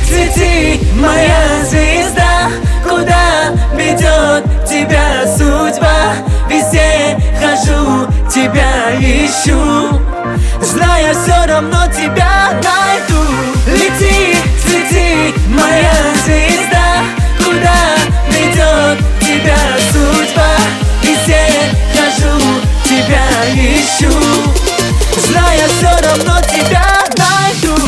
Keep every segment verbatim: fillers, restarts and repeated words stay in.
цвети, моя звезда. Куда ведет тебя судьба? Везде хожу, тебя ищу, зная, все равно тебя найду. Лети, цвети, моя звезда. Куда ведет тебя судьба? Везде хожу, тебя ищу, зная, все равно тебя найду.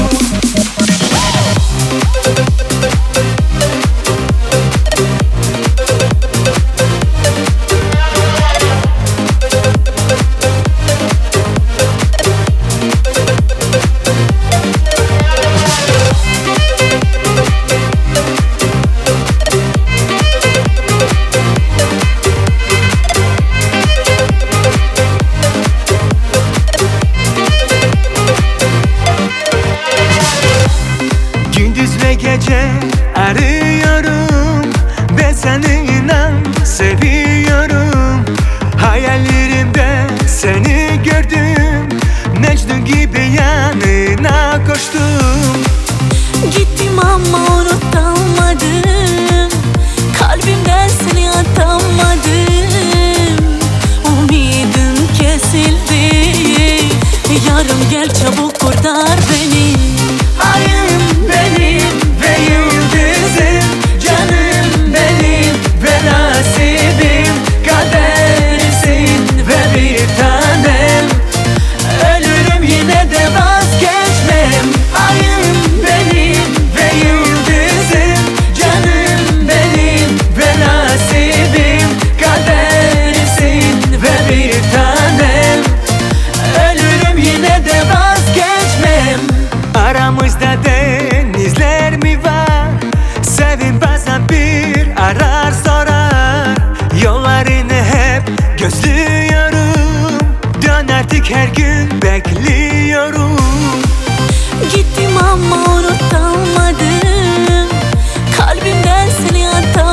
Gece arıyorum, ben seni inan seviyorum. Hayallerimde seni gördüm, Mecnun gibi yanına koştum. Gittim ama unutamadım, kalbimden seni atamadım. Umidim kesildi, yarım gel çabuk kurtar beni. Ayım benim ve yıldızım, canım benim ve nasibim, kadersin ve bir tanem. Ölürüm yine de vazgeçmem. Ayım benim ve yıldızım, canım benim ve nasibim, kadersin ve bir tanem. Ölürüm yine de vazgeçmem. Aramızda denizler mi var? Sevin bazen bir arar sorar, yollarını hep gözlüyorum. Dön artık, her gün bekliyorum. Gittim ama unutamadım, kalbimden seni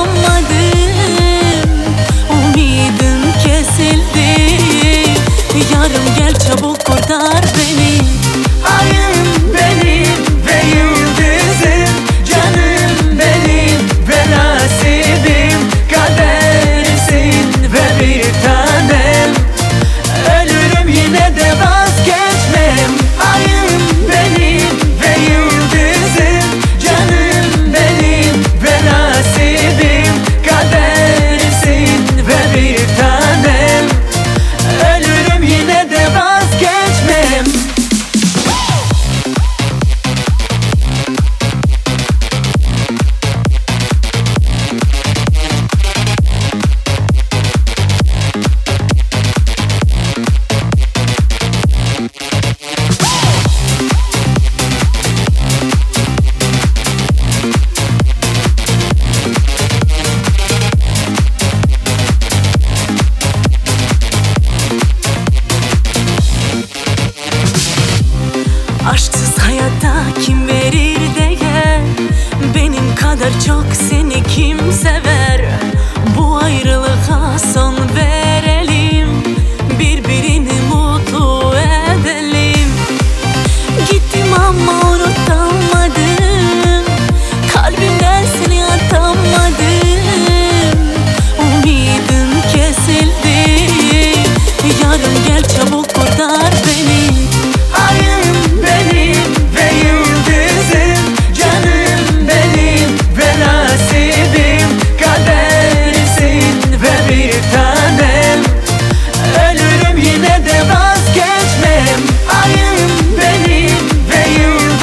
atamadım. Umidim kesildi, yarım gel çabuk kurtar beni. Ayım benim ve yıldızım, canım benim ve nasibim, kadersin ve bir tanem. Ölürüm yine de vazgeçmem. Ayım benim ve yıldızım, canım benim ve nasibim, kadersin ve bir tanem. Ölürüm yine de vazgeçmem. Aşksız hayata kim verir değer? Benim kadar çok seni kim sever? Bu ayrılığa son verelim, birbirini mutlu edelim. Gittim ama unutamadım, kalbimden seni atamadım. Umidim kesildi, yarım gel çabuk kurtar beni. Ayım benim ve yıldızım, canım benim ve nasibim, kadersin ve bir tanem. Ölürüm yine de vazgeçmem. Ayım benim ve yıldızım,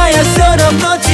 yaşıyorum not